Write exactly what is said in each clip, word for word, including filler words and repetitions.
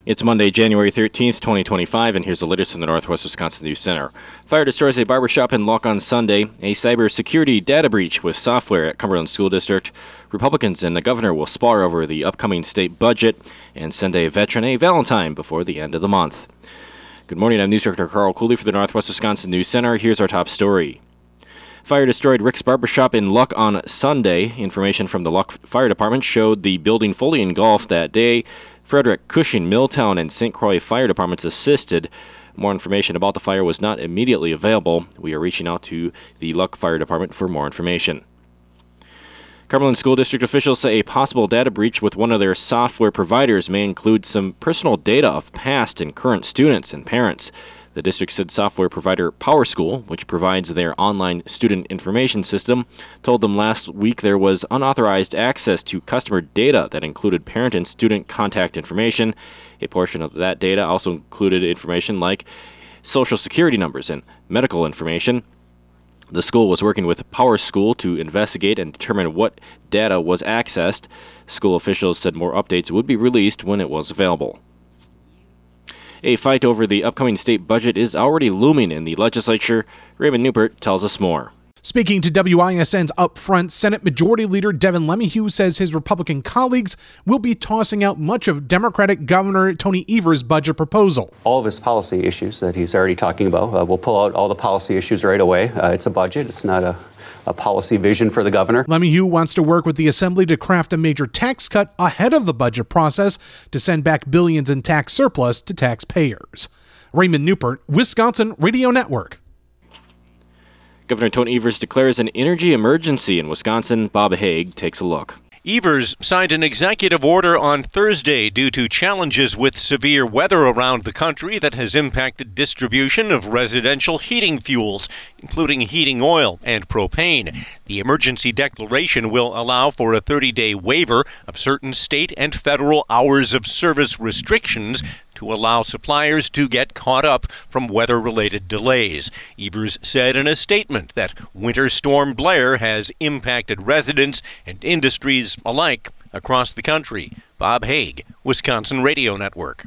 It's Monday, January thirteenth, twenty twenty-five, and here's the latest from the Northwest Wisconsin News Center. Fire destroys a barbershop in Luck on Sunday. A cybersecurity data breach with software at Cumberland School District. Republicans and the governor will spar over the upcoming state budget and send a veteran a Valentine before the end of the month. Good morning, I'm News Director Carl Cooley for the Northwest Wisconsin News Center. Here's our top story. Fire destroyed Rick's Barbershop in Luck on Sunday. Information from the Luck Fire Department showed the building fully engulfed that day. Frederick, Cushing, Milltown, and Saint Croix Fire Departments assisted. More information about the fire was not immediately available. We are reaching out to the Luck Fire Department for more information. Cumberland School District officials say a possible data breach with one of their software providers may include some personal data of past and current students and parents. The district said software provider PowerSchool, which provides their online student information system, told them last week there was unauthorized access to customer data that included parent and student contact information. A portion of that data also included information like social security numbers and medical information. The school was working with PowerSchool to investigate and determine what data was accessed. School officials said more updates would be released when it was available. A fight over the upcoming state budget is already looming in the legislature. Raymond Newport tells us more. Speaking to W I S N's Upfront, Senate Majority Leader Devin LeMahieu says his Republican colleagues will be tossing out much of Democratic Governor Tony Evers' budget proposal. All of his policy issues that he's already talking about, uh, we'll pull out all the policy issues right away. Uh, it's a budget. It's not a, a policy vision for the governor. LeMahieu wants to work with the Assembly to craft a major tax cut ahead of the budget process to send back billions in tax surplus to taxpayers. Raymond Newport, Wisconsin Radio Network. Governor Tony Evers declares an energy emergency in Wisconsin. Bob Haig takes a look. Evers signed an executive order on Thursday due to challenges with severe weather around the country that has impacted distribution of residential heating fuels, including heating oil and propane. The emergency declaration will allow for a thirty-day waiver of certain state and federal hours of service restrictions to allow suppliers to get caught up from weather-related delays. Evers said in a statement that Winter Storm Blair has impacted residents and industries alike across the country. Bob Haig, Wisconsin Radio Network.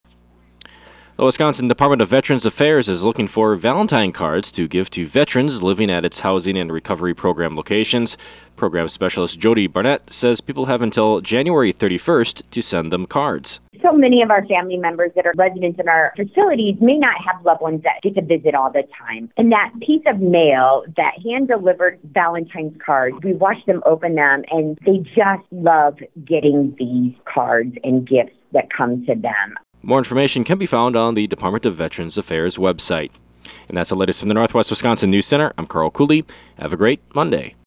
The Wisconsin Department of Veterans Affairs is looking for Valentine cards to give to veterans living at its housing and recovery program locations. Program specialist Jody Barnett says people have until January thirty-first to send them cards. So many of our family members that are residents in our facilities may not have loved ones that get to visit all the time. And that piece of mail, that hand-delivered Valentine's cards, we watch them open them, and they just love getting these cards and gifts that come to them. More information can be found on the Department of Veterans Affairs website. And that's the latest from the Northwest Wisconsin News Center. I'm Carl Cooley. Have a great Monday.